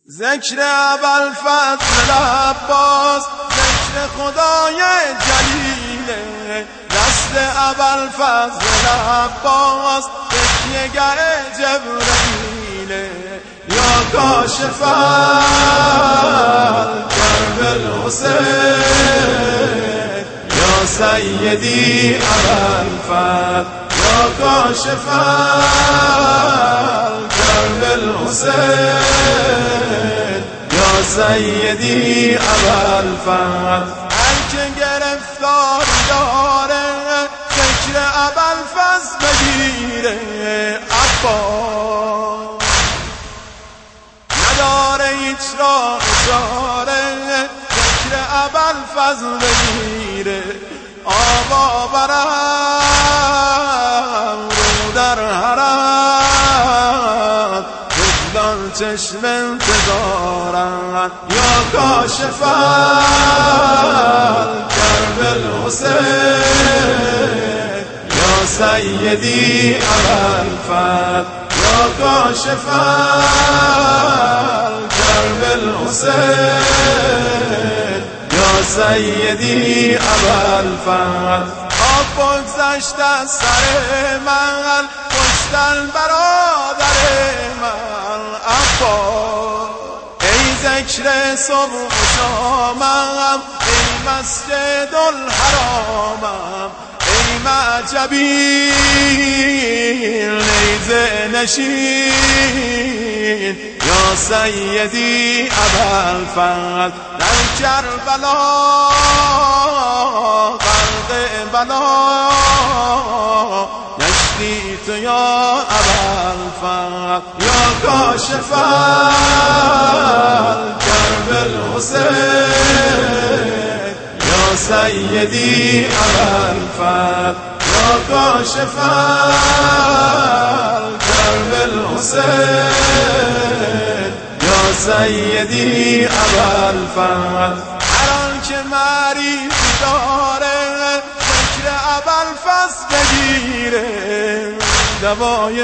ذکر ابوالفضل عباس، ذکر خدای جلیله، دست ابوالفضل عباس تکیه‌گه جبرئیله. یا کاشف کرب الحسین، یا سیدی ابوالفضل، یا کاشف کرب الحسین، یا سیدی ابوالفضل. هر که گرفتار داره ذکر ابوالفضل بگیره، عباس نداره هیچ را اشاره، ذکر ابوالفضل بگیره. آبا برم رو در حرم، بگدان چشم انتظارم. یا کاشف کرب الحسین، یا سیدی ابوالفضل، یا کاشف کرب الحسین، یا سیدی ابوالفضل. آب بگذشت از سر من، کشتن برادر من، عباس ای ذکر صبح و شامم، ای مسجد الحرامم، ای معجبین نیزه نشین، یا سیدی ابوالفضل. در کربلا غرق بلا گشتی تو یا ابوالفضل. یا کاشف کرب الحسین، یا سیدی ابوالفضل، یا کاشف کرب الحسین، یا سیدی ابوالفضل. هر آن که مریضی داره ذکر ابوالفضل بگیره، دوای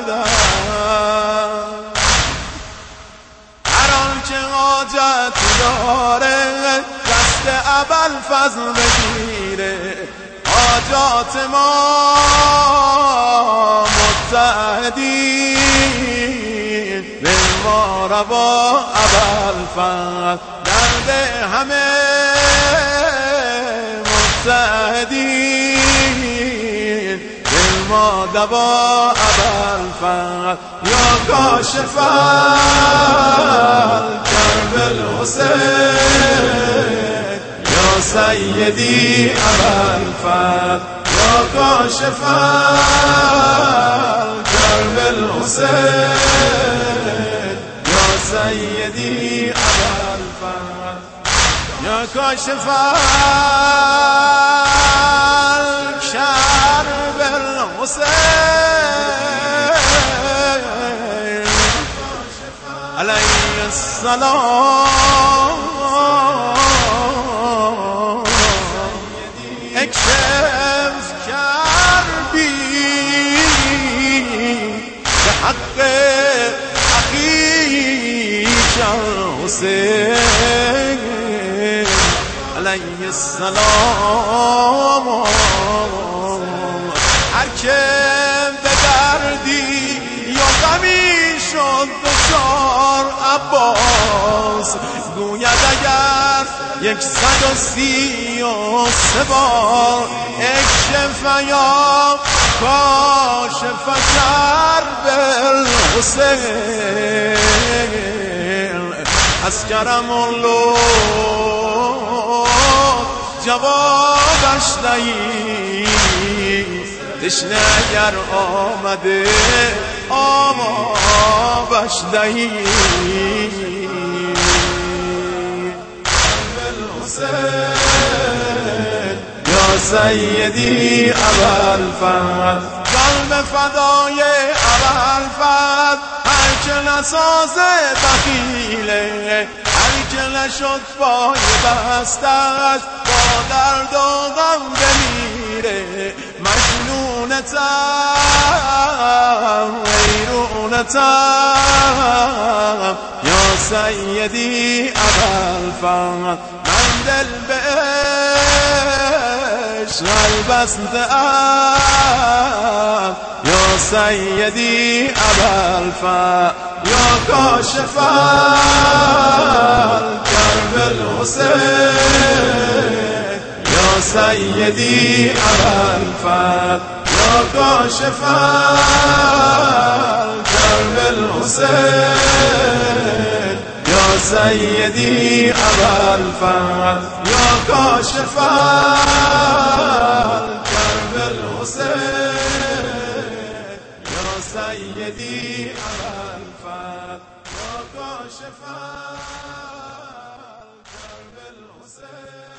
دردم. هر آن که حاجت داره دست ابوالفضل بگیره، حاجات ما متحدین به ما روا ابوالفضل. درد همه متحدین به ما دوا ابوالفضل. یا کاشف کرب الحسین، یا سیدی ابوالفضل، یا کاشف کرب الحسین، یا سیدی ابوالفضل. یا کاشف کرب الحسین علیه السلام، اکشف کربی به حق اخیک الحسین علیه السلام. هر که به دردی یا غمی شد دچار عباس، گوید اگر 133 بار اکشف یا کاشف کرب الحسین، از کرم الله جوابش دهی. تشنه اگر آمده آبش دهی. یا سیدی ابوالفضل، قلب فدای ابوالفضل. هر که نساز بخیله، هر که نشد پای بستش، با درد و غم بمیره. مجنونتم، حیرونتم، یا سیدی ابوالفضل من دل به عشق بسته‌ام یا سیدی ابوالفضل یا کاشف کرب الحسین یا سیدی ابوالفضل یا کاشف کرب الحسین یا سیدی ابوالفضل یا کاشف کرب الحسین یا سیدی ابوالفضل یا کاشف کرب الحسین